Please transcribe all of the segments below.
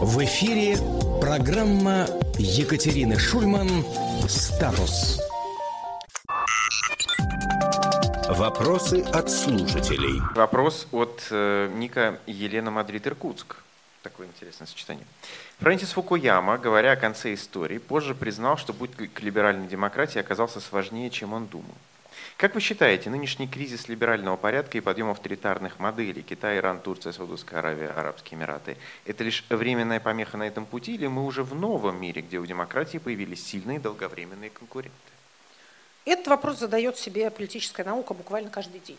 В эфире программа Екатерины Шульман «Статус». Вопросы от слушателей. Вопрос от ника Елена Мадрид Иркутск. Такое интересное сочетание. Фрэнсис Фукуяма, говоря о конце истории, позже признал, что путь к либеральной демократии оказался сложнее, чем он думал. Как вы считаете, нынешний кризис либерального порядка и подъем авторитарных моделей Китай, Иран, Турция, Саудовская Аравия, Арабские Эмираты – это лишь временная помеха на этом пути, или мы уже в новом мире, где у демократии появились сильные долговременные конкуренты? Этот вопрос задает себе политическая наука буквально каждый день.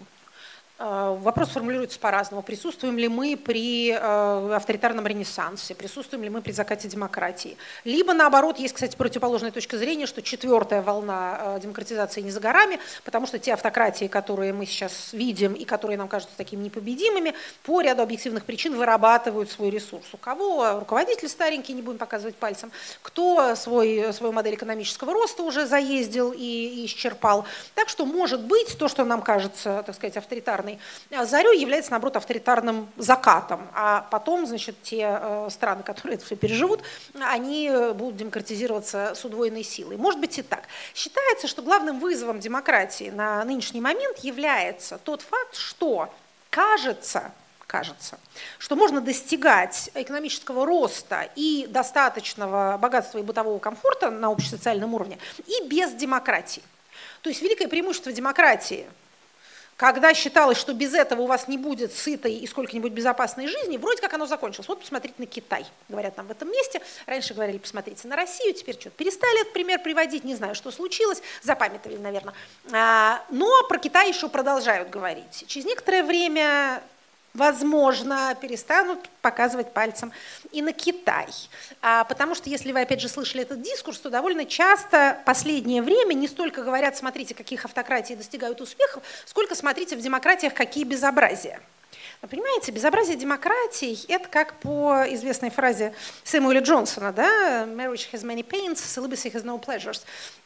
Вопрос формулируется по-разному. Присутствуем ли мы при авторитарном ренессансе, присутствуем ли мы при закате демократии. Либо, наоборот, есть, кстати, противоположная точка зрения, что четвертая волна демократизации не за горами, потому что те автократии, которые мы сейчас видим и которые нам кажутся такими непобедимыми, по ряду объективных причин вырабатывают свой ресурс. У кого руководитель старенький, не будем показывать пальцем, кто свою модель экономического роста уже заездил и исчерпал. Так что, может быть, то, что нам кажется, так сказать, авторитарным зарей, является, наоборот, авторитарным закатом. А потом, значит, те страны, которые это все переживут, они будут демократизироваться с удвоенной силой. Может быть и так. Считается, что главным вызовом демократии на нынешний момент является тот факт, что кажется, что можно достигать экономического роста и достаточного богатства и бытового комфорта на общесоциальном уровне и без демократии. То есть великое преимущество демократии, когда считалось, что без этого у вас не будет сытой и сколько-нибудь безопасной жизни, вроде как оно закончилось. Вот посмотрите на Китай, говорят нам в этом месте. Раньше говорили, посмотрите на Россию, теперь что-то перестали этот пример приводить, не знаю, что случилось, запамятовали, наверное. Но про Китай еще продолжают говорить. Через некоторое время, возможно, перестанут показывать пальцем и на Китай. Потому что, если вы, опять же, слышали этот дискурс, то довольно часто в последнее время не столько говорят, смотрите, каких автократии достигают успехов, сколько смотрите в демократиях, какие безобразия. Но, понимаете, безобразие демократий – это как по известной фразе Сэмюэля Джонсона, да? «Marriage has many pains, celibacy has no pleasures».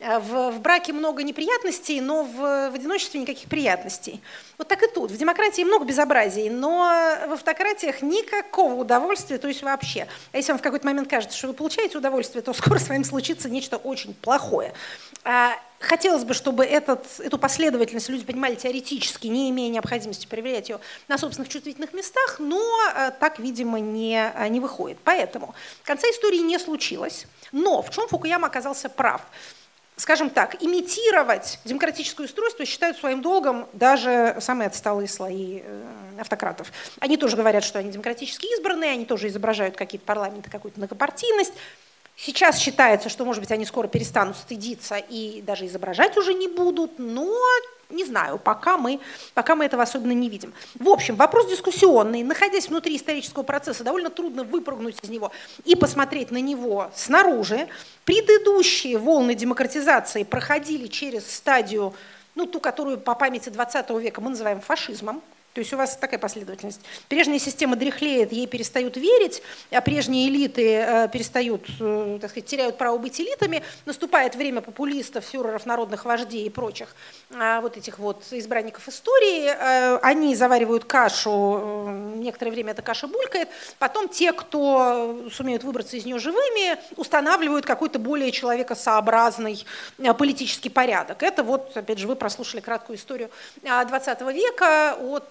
В браке много неприятностей, но в одиночестве никаких приятностей. Вот так и тут. В демократии много безобразий, но в автократиях никакого удовольствия, то есть вообще. А если вам в какой-то момент кажется, что вы получаете удовольствие, то скоро с вами случится нечто очень плохое. Хотелось бы, чтобы эту последовательность люди понимали теоретически, не имея необходимости проверять ее на собственных чувствительных местах, но так, видимо, не выходит. Поэтому конца истории не случилось, но в чем Фукуяма оказался прав? Скажем так, имитировать демократическое устройство считают своим долгом даже самые отсталые слои автократов. Они тоже говорят, что они демократически избранные, они тоже изображают какие-то парламенты, какую-то многопартийность. Сейчас считается, что, может быть, они скоро перестанут стыдиться и даже изображать уже не будут, но не знаю, пока мы этого особенно не видим. В общем, вопрос дискуссионный. Находясь внутри исторического процесса, довольно трудно выпрыгнуть из него и посмотреть на него снаружи. Предыдущие волны демократизации проходили через стадию, ту, которую по памяти 20 века мы называем фашизмом. То есть у вас такая последовательность. Прежняя система дряхлеет, ей перестают верить, а прежние элиты перестают, так сказать, теряют право быть элитами. Наступает время популистов, фюреров, народных вождей и прочих вот этих вот избранников истории. Они заваривают кашу, некоторое время эта каша булькает. Потом те, кто сумеют выбраться из нее живыми, устанавливают какой-то более человекосообразный политический порядок. Это вот, опять же, вы прослушали краткую историю 20 века от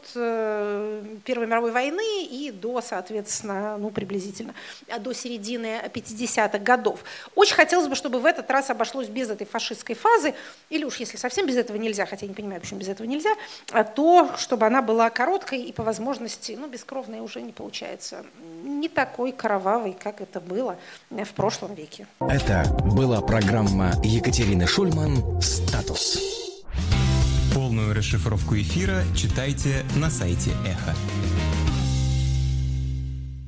Первой мировой войны и до, соответственно, приблизительно до середины 50-х годов. Очень хотелось бы, чтобы в этот раз обошлось без этой фашистской фазы, или уж если совсем без этого нельзя, хотя я не понимаю, почему без этого нельзя, то чтобы она была короткой и по возможности, бескровной уже не получается, не такой кровавой, как это было в прошлом веке. Это была программа Екатерины Шульман «Статус». Полную расшифровку эфира читайте на сайте Эхо.